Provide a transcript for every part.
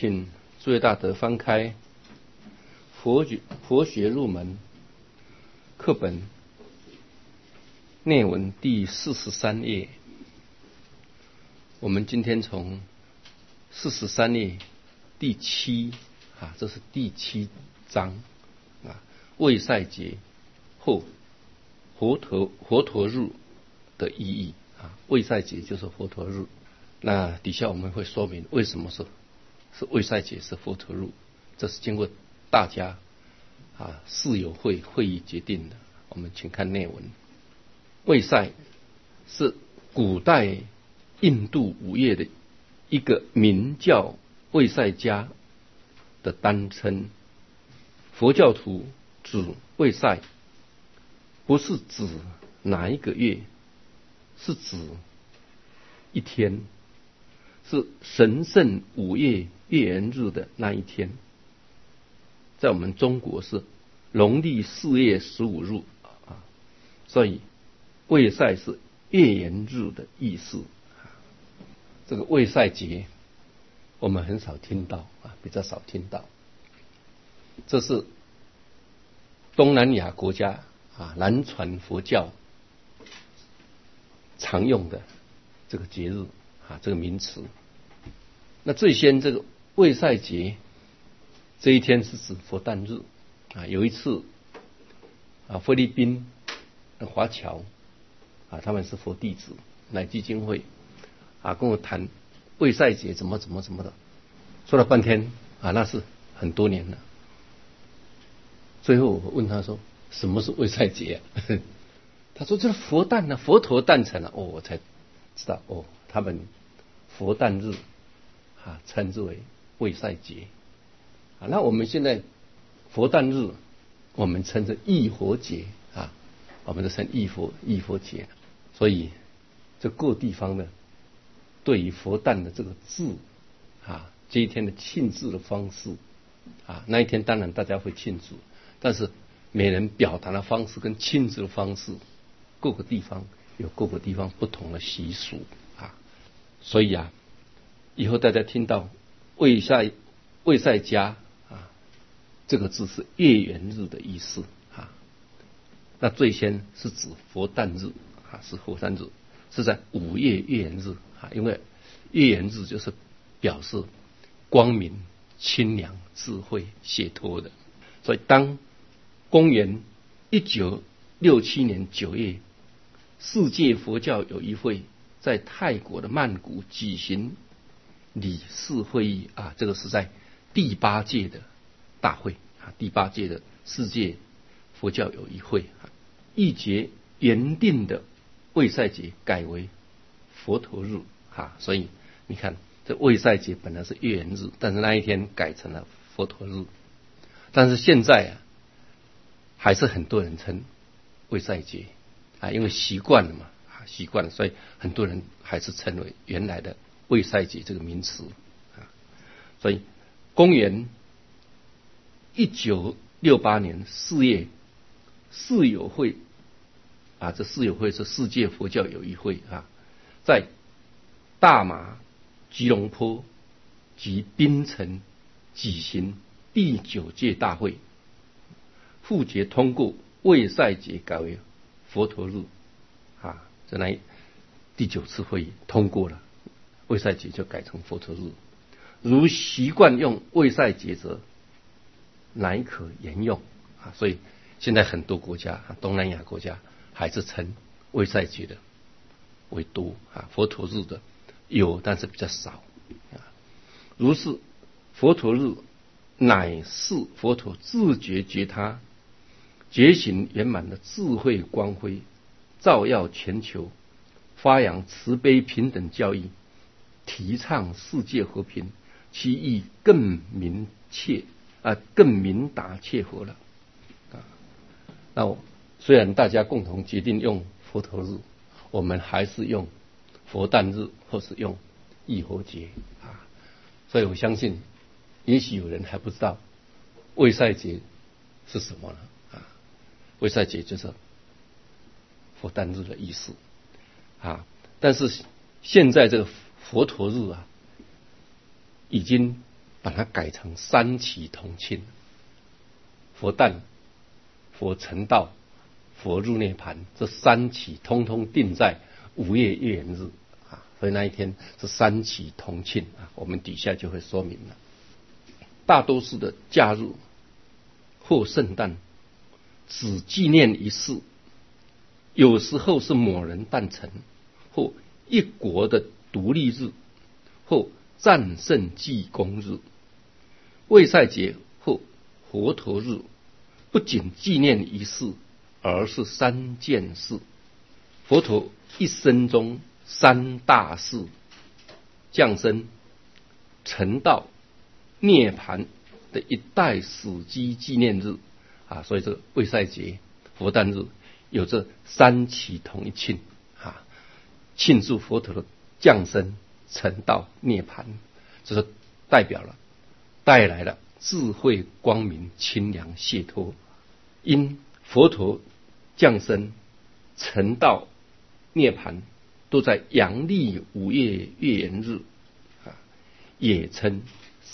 请诸位大德翻开佛学入门课本内文第43页。我们今天从43页第7这是第7章卫赛节后佛陀日的意义卫赛节就是佛陀日。那底下我们会说明为什么是卫赛节是佛陀日，这是经过大家释友会议决定的。我们请看内文。卫赛是古代印度五岳的一个名叫卫赛迦的单称。佛教徒指卫赛不是指哪一个月，是指一天，是神圣五岳月圆日的那一天。在我们中国是农历4月15日所以卫赛是月圆日的意思。这个卫赛节我们很少听到比较少听到。这是东南亚国家南传佛教常用的这个节日这个名词。那最先这个卫赛节这一天是指佛诞日有一次菲律宾的华侨他们是佛弟子来基金会跟我谈卫赛节怎么的，说了半天那是很多年了。最后我问他说什么是卫赛节他说这是佛诞佛陀诞辰了。我才知道他们佛诞日称之为卫赛节。那我们现在佛诞日我们称之忆佛节我们都称忆佛节。所以这各地方呢对于佛诞的这个字这一天的庆祝的方式那一天当然大家会庆祝，但是每人表达的方式跟庆祝的方式各个地方有各个地方不同的习俗所以以后大家听到卫赛迦这个字是月圆日的意思那最先是指佛诞日是佛诞日是在5月月圆日因为月圆日就是表示光明清凉智慧解脱的。所以当公元1967年9月世界佛教友谊会在泰国的曼谷举行理事会议这个是在第8届的大会第8届的世界佛教友谊会议决原定的卫赛节改为佛陀日所以你看这卫赛节本来是月圆日，但是那一天改成了佛陀日。但是现在还是很多人称卫赛节因为习惯了嘛习惯了，所以很多人还是称为原来的卫赛节这个名词所以公元1968年4月释友会这释友会是世界佛教友谊会在大马吉隆坡及槟城举行第9届大会，复决通过卫赛节改为佛陀日这来第9次会议通过了，卫赛节就改成佛陀日。如习惯用卫赛节则乃可沿用所以现在很多国家东南亚国家还是称卫赛节的为多佛陀日的有，但是比较少如是佛陀日乃是佛陀自觉觉他觉醒圆满的智慧光辉，照耀全球，发扬慈悲平等教义，提倡世界和平，其意更明达切合了那虽然大家共同决定用佛陀日，我们还是用佛诞日或是用忆佛节所以我相信也许有人还不知道卫赛节是什么呢卫赛节就是佛诞日的意思但是现在这个佛陀日已经把它改成三期同庆，佛诞、佛成道、佛入涅盘，这三期通通定在5月月圆日啊，所以那一天是三期同庆啊。我们底下就会说明了，大多数的假日或圣诞只纪念一事，有时候是某人诞辰，或一国的独立日，或战胜济公日。卫赛节或佛陀日不仅纪念一事，而是3件事。佛陀一生中3大事：降生、成道、涅槃的一代史基纪念日啊。所以这个卫赛节、佛诞日有这3期同一庆啊，庆祝佛陀的降生、成道、涅槃，这是带来了智慧、光明、清凉、解脱。因佛陀降生、成道、涅槃都在阳历5月月圆日啊，也称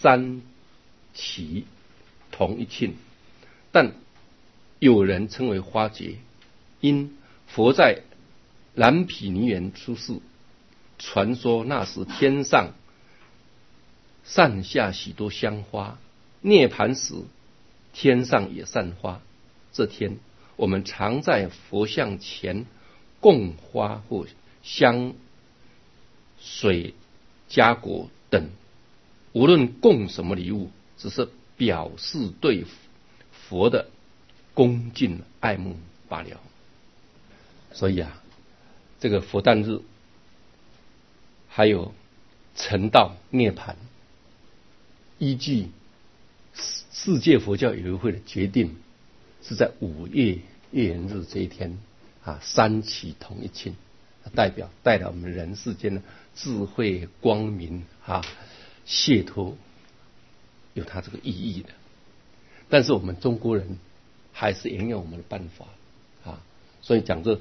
3期同一庆。但有人称为花节，因佛在蓝毗尼园出世，传说那时天上散下许多香花，涅槃时天上也散花。这天我们常在佛像前供花或香水、佳果等，无论供什么礼物，只是表示对佛的恭敬爱慕罢了。所以啊，这个佛诞日还有成道、涅槃，依据世界佛教友谊会的决定，是在5月月圆日这一天啊，3期同一庆，带来我们人世间的智慧、光明啊、解脱，有它这个意义的。但是我们中国人还是沿用我们的办法啊，所以讲这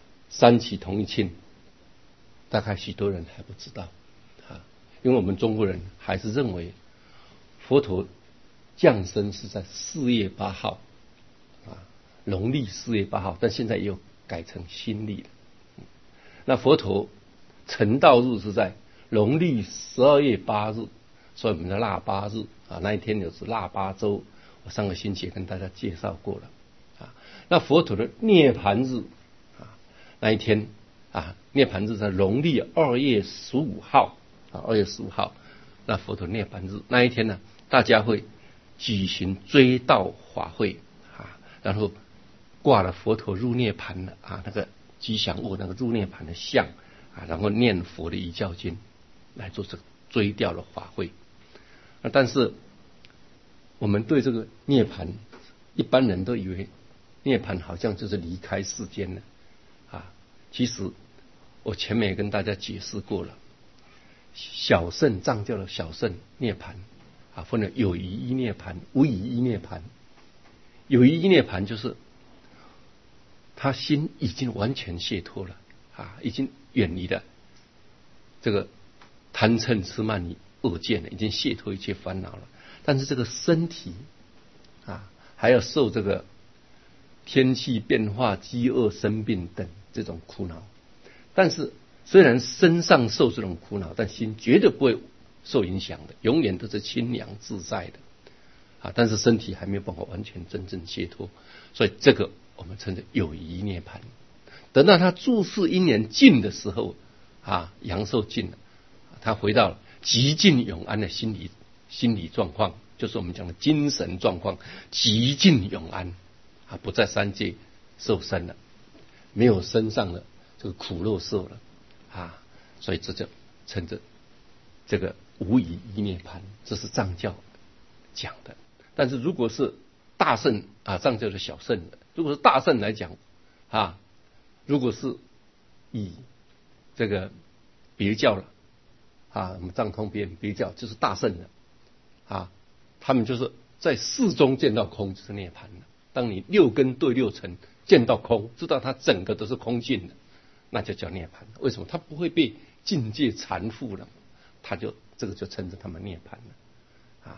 3期同一庆，大概许多人还不知道啊，因为我们中国人还是认为佛陀降生是在4月8号啊，农历4月8号，但现在也有改成新历了。那佛陀成道日是在农历12月8日，所以我们的腊八日啊，那一天就是腊八粥，我上个星期也跟大家介绍过了啊。那佛陀的涅槃日啊，那一天啊，涅槃日在农历2月15号啊，2月15号，那佛陀涅槃日那一天呢，大家会举行追悼法会啊，然后挂了佛陀入涅槃的啊那个吉祥物，那个入涅槃的像啊，然后念佛的遗教经来做这个追悼的法会。但是我们对这个涅槃，一般人都以为涅槃好像就是离开世间了啊。其实我前面也跟大家解释过了，小乘藏教的小乘涅槃啊，分了有余一涅槃、无余一涅槃。有余一涅槃就是他心已经完全解脱了啊，已经远离了这个贪嗔痴慢疑恶见了，已经解脱一切烦恼了。但是这个身体啊，还要受这个天气变化、饥饿、生病等这种苦恼。但是虽然身上受这种苦恼，但心绝对不会受影响的，永远都是清凉自在的啊。但是身体还没有办法完全真正解脱，所以这个我们称之有余涅槃。等到他诸世因缘尽的时候啊，阳寿尽了，他回到了极尽永安的心理状况，就是我们讲的精神状况，极尽永安啊，不在三界受生了，没有身上的这个苦乐受了啊，所以这就称之这个无余一涅槃，这是藏教讲的。但是如果是大乘啊，藏教是小乘的，如果是大乘来讲啊，如果是以这个别教了啊，我们藏通别教就是大乘的啊，他们就是在事中见到空，就是涅槃了。当你六根对六尘见到空，知道它整个都是空性的，那就叫涅槃。为什么？它不会被境界缠缚了，它就这个就称之他们涅槃了啊。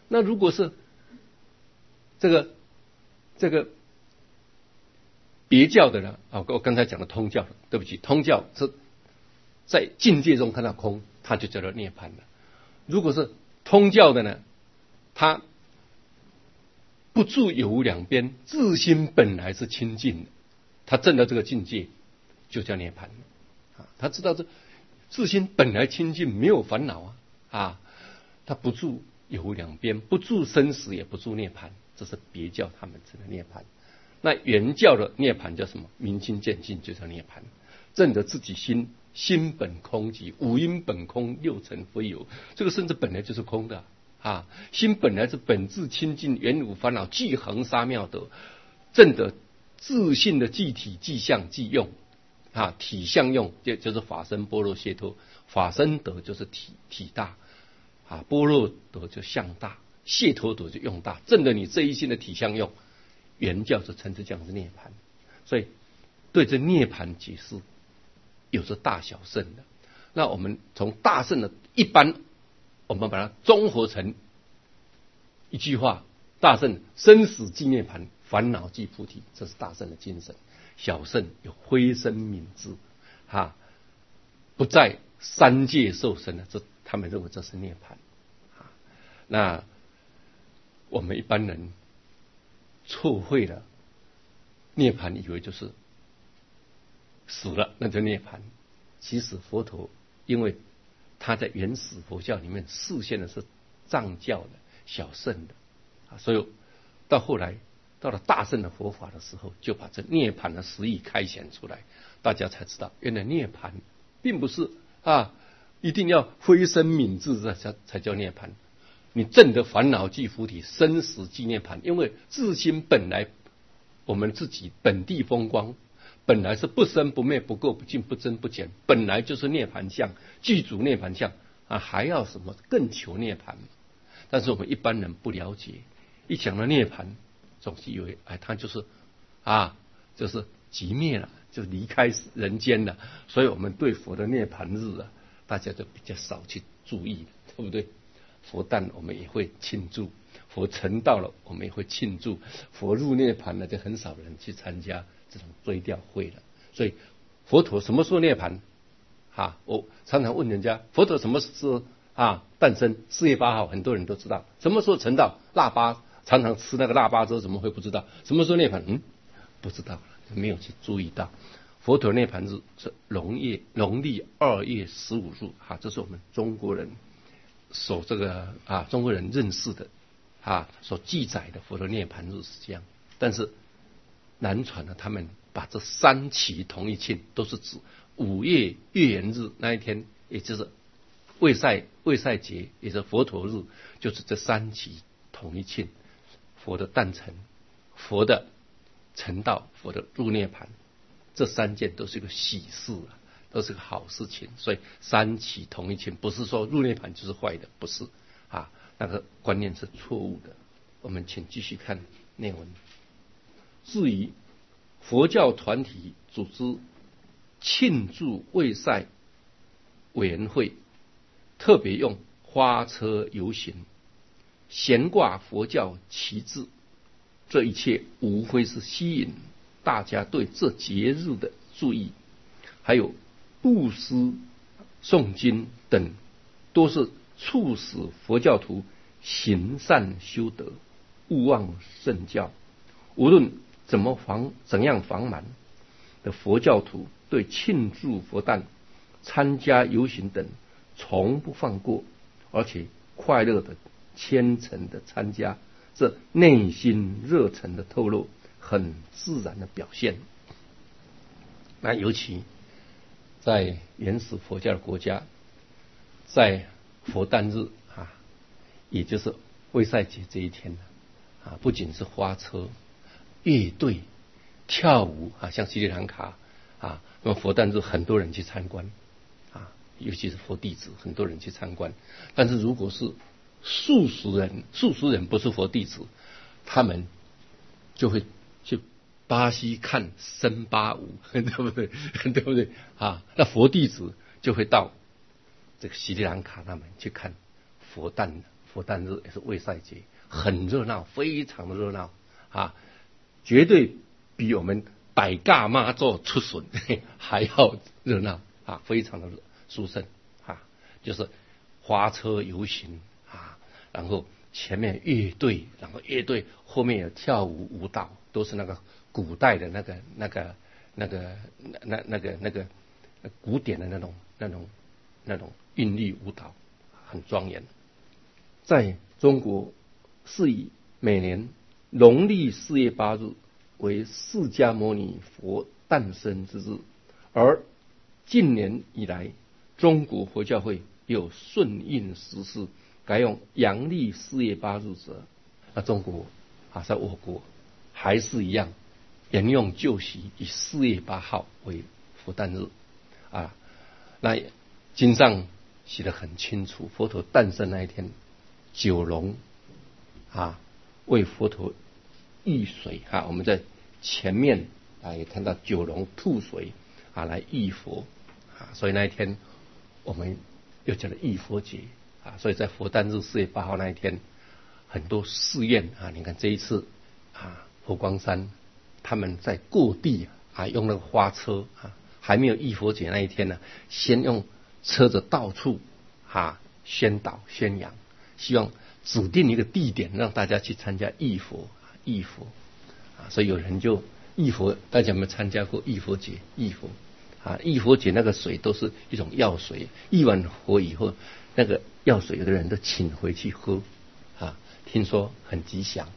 那如果是这个别教的呢？我刚才讲的通教，对不起，通教是在境界中看到空，它就叫做涅槃了。如果是通教的呢，它不住有无两边，自心本来是清净的，他证到这个境界就叫涅槃他知道这自心本来清净，没有烦恼他不住有无两边，不住生死，也不住涅槃，这是别教他们证的涅槃。那原教的涅槃叫什么？明心见性，就叫涅槃。证得自己心本空寂，五阴本空，六尘非有。这个甚至本来就是空的心本来是本自清净，原无烦恼，即恒沙妙德，证得自性的即体、即相、即用体相用，就是法身般若解脱。法身德就是体大般若德就相大，解脱德就用大，证得你这一性的体相用，原教是称之这样是涅槃。所以对这涅槃解释有着大小圣的。那我们从大圣的一般，我们把它综合成一句话：大圣生死即涅槃，烦恼即菩提，这是大圣的精神。小圣有灰身泯智不在三界受生的，他们认为这是涅槃那我们一般人错会了涅槃，以为就是死了那就涅槃。其实佛陀因为他在原始佛教里面示现的是藏教的小圣的所以到后来到了大圣的佛法的时候，就把这涅槃的实义开显出来，大家才知道原来涅槃并不是一定要灰身泯智才叫涅槃。你证得烦恼即菩提，生死即涅槃。因为自心本来我们自己本地风光，本来是不生不灭，不垢不净，不增不减，本来就是涅槃相，具足涅槃相还要什么更求涅槃？但是我们一般人不了解，一想到涅槃，总是以为他就是就是寂灭了，就离开人间了。所以我们对佛的涅槃日大家就比较少去注意，对不对？佛诞我们也会庆祝，佛成道了我们也会庆祝，佛入涅槃了就很少人去参加这种追悼会了。所以佛陀什么时候涅槃我常常问人家，佛陀什么时候诞生？4月8号，很多人都知道。什么时候成道？腊八常常吃那个腊八粥，怎么会不知道？什么时候涅槃？不知道，没有去注意到。佛陀涅槃日是农历2月15日这是我们中国人所中国人认识的所记载的佛陀涅槃日是这样。但是南传呢，他们把这3期同一庆，都是指5月月圆日那一天，也就是卫赛节，也就是佛陀日，就是这3期同一庆，佛的诞辰，佛的成道，佛的入涅槃，这3件都是一个喜事都是个好事情。所以3期同一庆，不是说入涅槃就是坏的，不是那个观念是错误的。我们请继续看内文。至于佛教团体组织庆祝卫赛委员会，特别用花车游行，悬挂佛教旗帜，这一切无非是吸引大家对这节日的注意，还有布施、诵经等，都是促使佛教徒行善修德，勿忘圣教。无论怎样繁忙的佛教徒，对庆祝佛诞、参加游行等从不放过，而且快乐的、虔诚的参加，这内心热忱的透露，很自然的表现。那尤其在原始佛教的国家，在佛诞日也就是卫赛节这一天不仅是花车、乐队、跳舞像斯里兰卡那么佛诞日很多人去参观尤其是佛弟子，很多人去参观。但是如果是素食人不是佛弟子，他们就会去巴西看森巴舞，对不对？对不对那佛弟子就会到这个斯里兰卡那边去看佛诞佛诞日，也是卫赛节，很热闹，非常的热闹啊，绝对比我们百家妈祖出巡还要热闹啊，非常的殊胜啊，就是花车游行啊，然后前面乐队，然后乐队后面有跳舞舞蹈，都是那个古代的那个古典的那种韵律舞蹈，很庄严。在中国是以每年农历4月8日为释迦牟尼佛诞生之日，而近年以来，中国佛教会又顺应时势，改用阳历4月8日者。那中国在我国还是一样沿用旧习，以4月8号为佛诞日啊。那经上写得很清楚，佛陀诞生那一天，九龙为佛陀浴水我们在前面也看到九龙吐水来浴佛所以那一天我们又叫做浴佛节所以在佛诞日4月8号那一天，很多寺院你看这一次佛光山他们在各地用那个花车还没有浴佛节那一天呢，先用车子到处宣导宣扬，希望指定一个地点让大家去参加浴佛所以有人就浴佛，大家有没有参加过浴佛节？浴佛节那个水都是一种药水，浴完佛以后，那个药水有的人都请回去喝听说很吉祥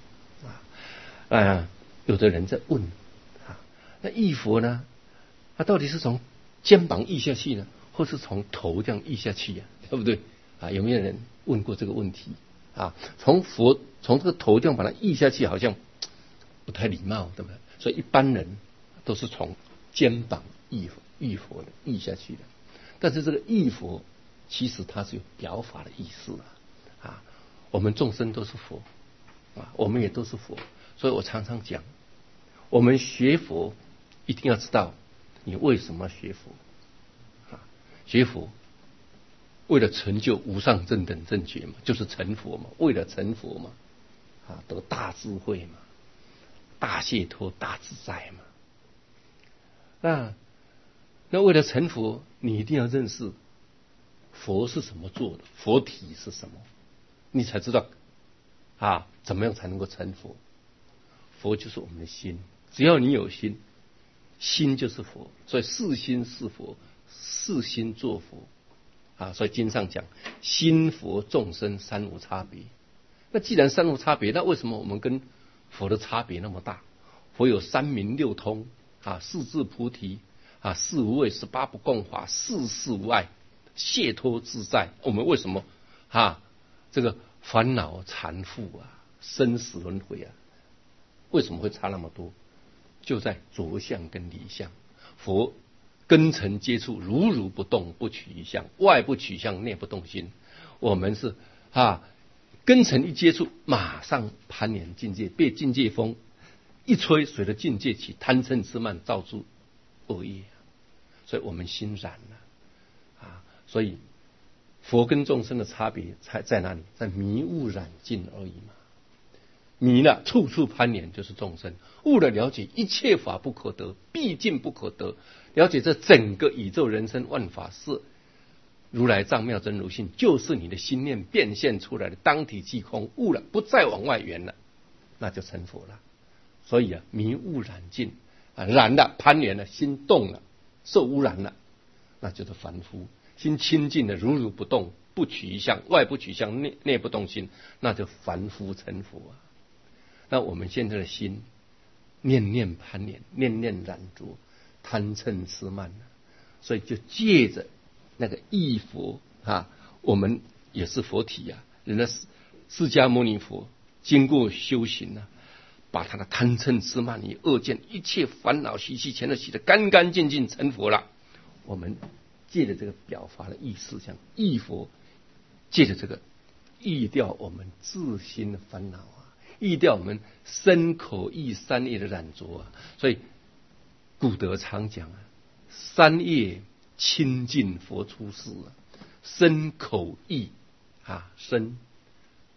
有的人在问那浴佛呢，它到底是从肩膀浴下去呢，或是从头这样浴下去对不对有没有人问过这个问题从这个头这样把它浴下去，好像不太礼貌，对不对？所以一般人都是从肩膀浴佛的浴下去的。但是这个浴佛其实它是有表法的意思我们众生都是佛我们也都是佛，所以我常常讲，我们学佛一定要知道你为什么学佛学佛为了成就无上正等正觉嘛，就是成佛嘛，为了成佛嘛得大智慧嘛，大解脱大自在嘛那为了成佛，你一定要认识佛是什么做的，佛体是什么，你才知道怎么样才能够成佛。佛就是我们的心，只要你有心，心就是佛，所以是心是佛，是心作佛所以经上讲心佛众生三无差别。那既然三无差别，那为什么我们跟佛的差别那么大？佛有三明六通四智菩提四无畏18不共法，四事无碍，解脱自在。我们为什么这个烦恼缠缚生死轮回为什么会差那么多？就在着相跟离相。佛根尘接触，如如不动，不取一相，外不取相，内不动心。我们是根尘一接触，马上攀缘境界，被境界风一吹，随着境界起，贪嗔痴慢造诸恶业。所以我们心染了所以佛跟众生的差别在哪里？在迷悟染尽而已嘛。迷了，处处攀缘就是众生；悟了，了解一切法不可得，毕竟不可得。了解这整个宇宙人生万法是如来藏妙真如性，就是你的心念变现出来的，当体即空。悟了，不再往外缘了，那就成佛了。所以迷悟染尽染了，攀缘了，心动了，受污染了，那就是凡夫。心清净的，如如不动，不取一相，外不取相，内不动心，那就凡夫成佛那我们现在的心念念攀缘，念念染着，贪嗔痴慢所以就借着那个忆佛我们也是佛体人家释迦牟尼佛经过修行把他的贪嗔痴慢疑恶见一切烦恼习气全都洗得干干净净，成佛了。我们借着这个表法的意思，像忆佛，借着这个忆掉我们自心的烦恼忆掉我们身口意三业的染着所以古德常讲三业亲近佛出世身口意身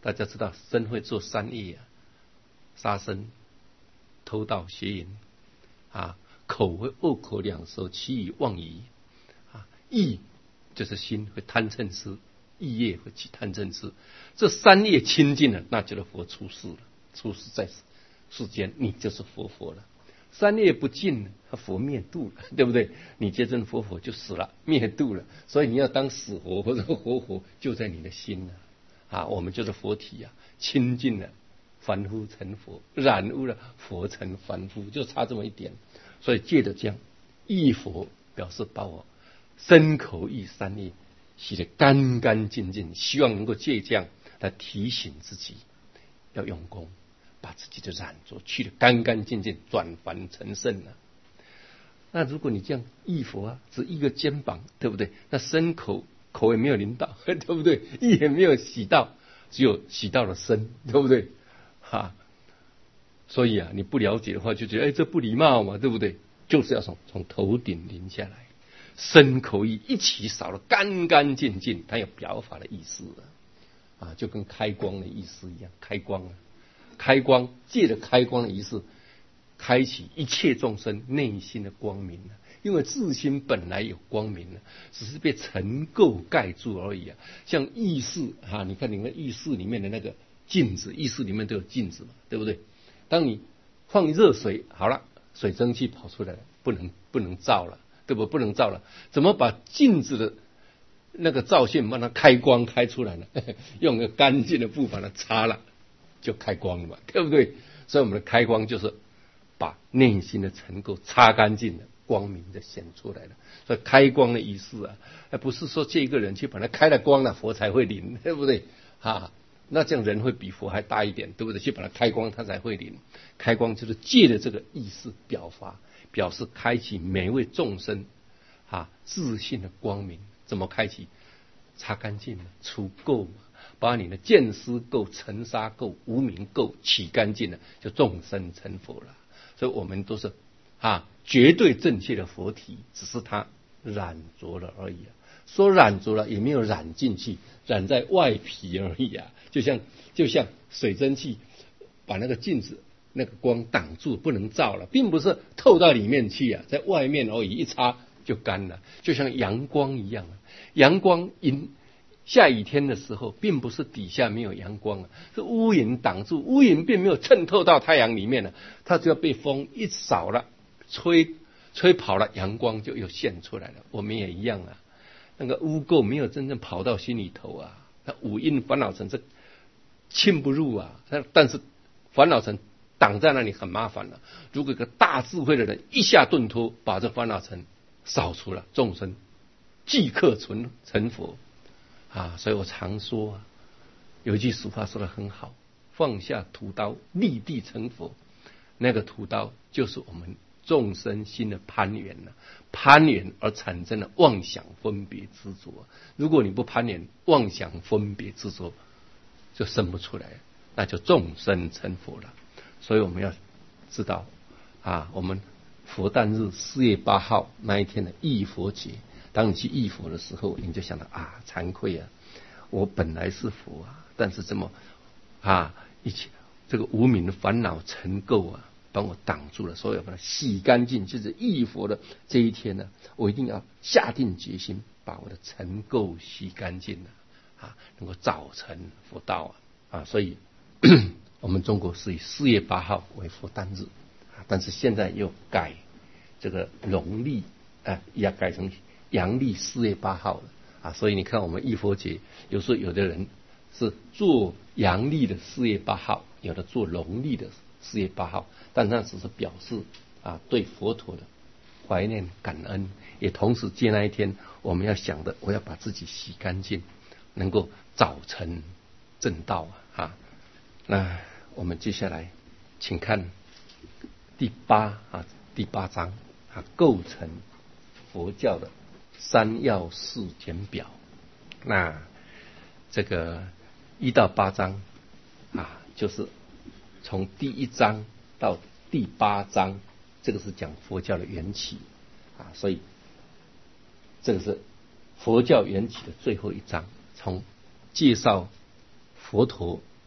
大家知道身会做三业啊，杀生、偷盗、邪淫啊，口会恶口两舌、欺语妄语啊，意就是心会贪嗔痴，意业会起贪嗔痴，这三业清净了，那就是佛出世了，出世在世间，你就是佛了。三业不净，佛灭度了，对不对？你接真佛就死了，灭度了。所以你要当死佛或者活佛，就在你的心了啊！我们就是佛体啊，清净了，凡夫成佛；染污了，佛成凡夫，就差这么一点。所以借着这样忆佛，表示把我身口意三业洗得干干净净，希望能够借这样来提醒自己要用功。把自己的染浊去得干干净净，转凡成圣了。那如果你这样忆佛啊，只一个肩膀，对不对？那身口也没有领导，对不对？意也没有洗到，只有洗到了身，对不对？哈，所以啊，你不了解的话，就觉得这不礼貌嘛，对不对？就是要从头顶淋下来，身口意一起扫得干干净净，它有表法的意思啊，就跟开光的意思一样，开光啊。开光，借着开光的仪式，开启一切众生内心的光明了。因为自心本来有光明了，只是被尘垢盖住而已啊。像浴室哈，你看你们浴室里面的那个镜子，浴室里面都有镜子嘛，对不对？当你放热水，好了，水蒸气跑出来了，不能照了，对不？不能照了，怎么把镜子的那个照线把它开光开出来了？用个干净的布把它擦了。就开光了嘛，对不对？所以我们的开光就是把内心的尘垢擦干净了，光明就显出来了。所以开光的仪式啊，不是说这一个人去把它开了光了，佛才会灵，对不对？那这样人会比佛还大一点，对不对？去把它开光，他才会灵。开光就是借着这个意识表示开启每位众生自信的光明。怎么开启？擦干净了，除垢嘛。把你的见思垢、尘沙垢、无明垢洗干净了，就众生成佛了。所以我们都是绝对正确的佛体，只是它染浊了而已啊。说染浊了，也没有染进去，染在外皮而已啊。就像水蒸气把那个镜子那个光挡住，不能照了，并不是透到里面去啊，在外面而已，一擦就干了。就像阳光一样啊，阳光下雨天的时候，并不是底下没有阳光啊，是乌云挡住，乌云并没有渗透到太阳里面了，它只要被风一扫了，吹跑了，阳光就又现出来了。我们也一样啊，那个污垢没有真正跑到心里头啊，那五阴烦恼尘是侵不入啊，但是烦恼尘挡在那里很麻烦了。如果一个大智慧的人一下顿脱，把这烦恼尘扫除了，众生即刻成佛。所以我常说有一句俗话说得很好，放下屠刀，立地成佛。那个屠刀就是我们众生心的攀缘了，攀缘而产生了妄想分别执着。如果你不攀缘，妄想分别执着就生不出来，那就众生成佛了。所以我们要知道我们佛诞日4月8号那一天的忆佛节，当你去忆佛的时候，你就想到惭愧啊，我本来是佛但是这么一切这个无明的烦恼尘垢帮我挡住了，所以要把它洗干净。就是忆佛的这一天呢，我一定要下定决心，把我的尘垢洗干净了能够早成佛道所以我们中国是以4月8号为佛诞日但是现在又改这个农历也改成阳历4月8号了所以你看我们忆佛节，有时候有的人是做阳历的4月8号，有的做农历的4月8号，但那只是表示对佛陀的怀念感恩，也同时借那一天我们要想的，我要把自己洗干净，能够早成正道那我们接下来请看第八章构成佛教的3要事简表。那这个1到8章就是从第1章到第8章，这个是讲佛教的缘起所以这个是佛教缘起的最后一章，从介绍佛陀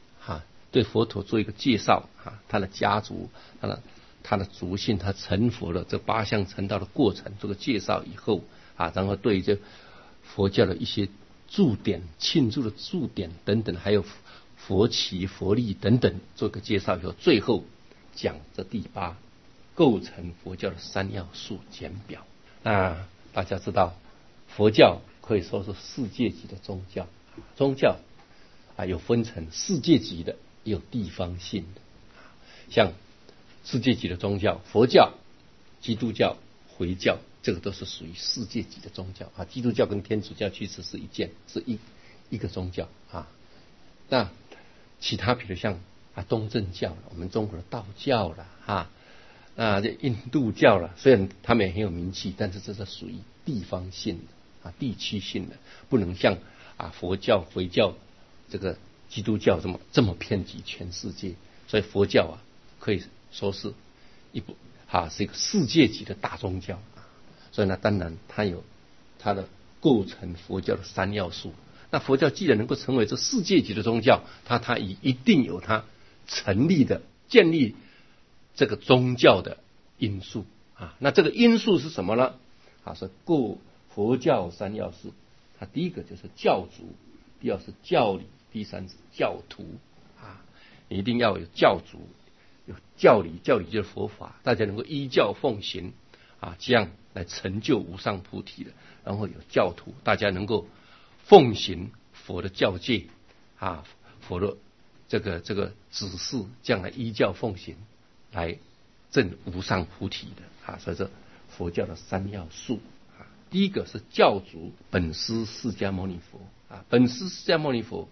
对佛陀做一个介绍啊，他的家族，他的族姓，他成佛的这八相成道的过程做个介绍以后啊，然后对这佛教的一些注点、庆祝的注点等等，还有佛旗、佛力等等做个介绍以后，最后讲这第8构成佛教的3要素简表。那大家知道，佛教可以说是世界级的宗教，宗教啊有分成世界级的，也有地方性的。像世界级的宗教，佛教、基督教、回教，这个都是属于世界级的宗教啊。基督教跟天主教其实是一个宗教啊。那其他比如像东正教了，我们中国的道教了这印度教了，虽然他们也很有名气，但是这是属于地方性的地区性的，不能像佛教、回教、这个基督教这么遍及全世界。所以佛教可以说是是一个世界级的大宗教所以呢，当然它有它的构成佛教的3要素。那佛教既然能够成为这世界级的宗教，它一定有它成立的、建立这个宗教的因素那这个因素是什么呢？是佛教3要素。第一个就是教主，第二是教理，第三是教徒你一定要有教主，有教理，教理就是佛法，大家能够依教奉行这样来成就无上菩提的。然后有教徒，大家能够奉行佛的教戒佛的这个指示，这样来依教奉行，来证无上菩提的所以这佛教的3要素第一个是教主，本师释迦牟尼佛本师释迦牟尼佛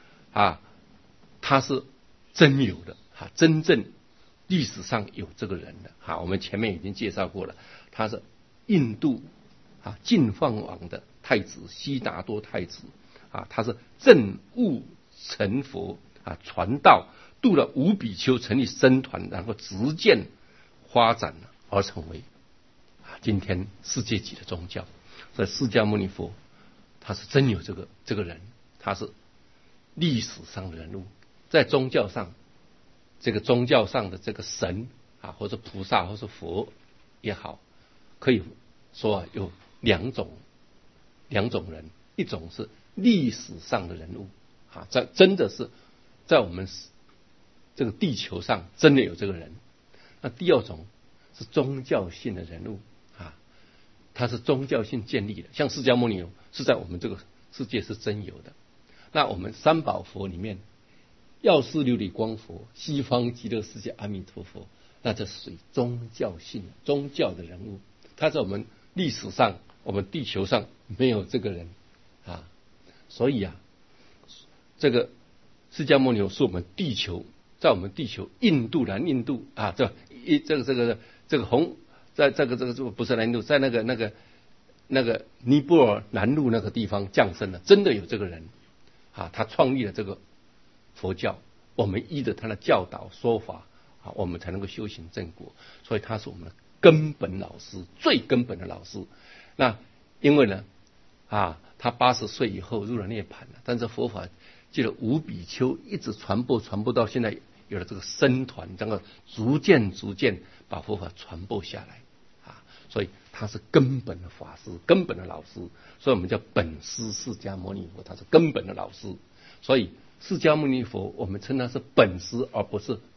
他是真有的真正历史上有这个人的我们前面已经介绍过了，他是印度净饭王的太子悉达多太子他是证悟成佛传道，度了5比丘，成立僧团，然后逐渐发展而成为今天世界级的宗教。所以释迦牟尼佛他是真有这个人，他是历史上的人物。在宗教上，这个宗教上的这个神或者菩萨或者佛也好，可以说有两种人，一种是历史上的人物真的是在我们这个地球上真的有这个人。那第二种是宗教性的人物他是宗教性建立的，像释迦牟尼是在我们这个世界是真有的。那我们三宝佛里面，药师琉璃光佛、西方极乐世界阿弥陀佛，那这属于宗教性宗教的人物。他在我们历史上，我们地球上没有这个人所以这个释迦牟尼是我们地球，在我们地球印度南印度这个红，在这个不是南印度，在那个尼泊尔南路那个地方降生了，真的有这个人他创立了这个佛教，我们依着他的教导说法我们才能够修行正果。所以他是我们的根本老师，最根本的老师。那因为呢他80岁以后入了涅槃了，但是佛法借了5比丘一直传播到现在，有了这个僧团，然后逐渐把佛法传播下来所以他是根本的法师，根本的老师。所以我们叫本师释迦牟尼佛，他是根本的老师。所以释迦牟尼佛我们称他是本师，而不是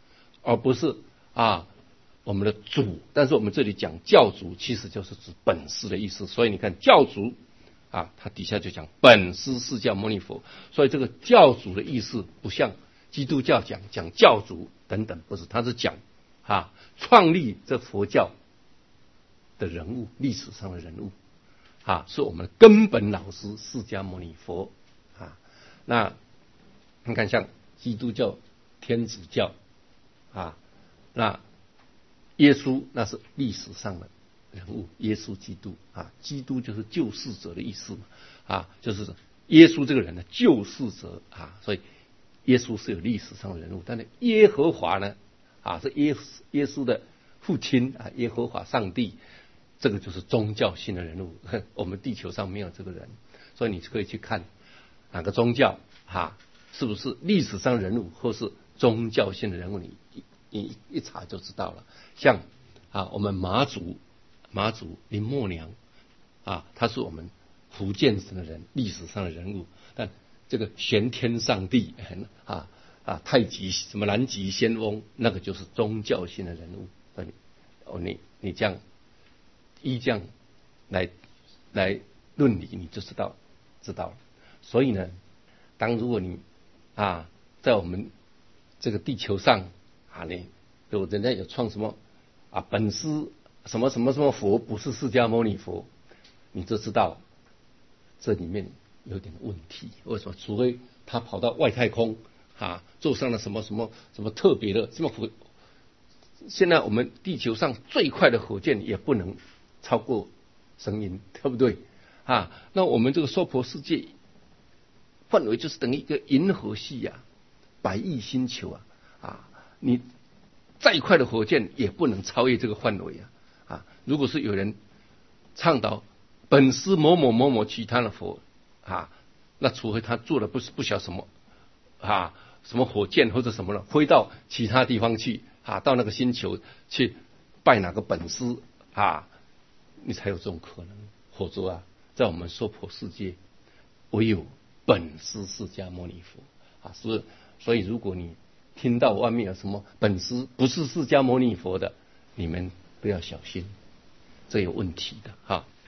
我们的主。但是我们这里讲教主，其实就是指本师的意思。所以你看教主他底下就讲本师释迦牟尼佛。所以这个教主的意思不像基督教讲教主等等，不是，他是讲创立这佛教的人物，历史上的人物是我们的根本老师释迦牟尼佛那你看像基督教、天主教那耶稣那是历史上的人物，耶稣基督基督就是救世者的意思就是耶稣这个人的救世者所以耶稣是有历史上的人物。但是耶和华呢是耶稣的父亲耶和华上帝，这个就是宗教性的人物。我们地球上没有这个人，所以你可以去看哪个宗教是不是历史上人物或是宗教性的人物，你一查就知道了。像我们妈祖林默娘他是我们福建省的人，历史上的人物。但这个玄天上帝太极什么南极仙翁，那个就是宗教性的人物。你这样来论理，你就知道了。所以呢，如果你在我们这个地球上人家有创什么本师什么什么什么佛，不是释迦牟尼佛，你就知道这里面有点问题。为什么？除非他跑到外太空坐上了什么什么什么特别的什么火，现在我们地球上最快的火箭也不能超过声音，对不对那我们这个娑婆世界范围就是等于一个银河系100亿星球你再快的火箭也不能超越这个范围如果是有人倡导本师某某某某其他的佛那除非他做了不晓什么什么火箭或者什么了，飞到其他地方去到那个星球去拜哪个本师你才有这种可能。否则在我们娑婆世界唯有本师释迦牟尼佛所以如果你听到外面有什么本师不是释迦牟尼佛的，你们不要小心，这有问题的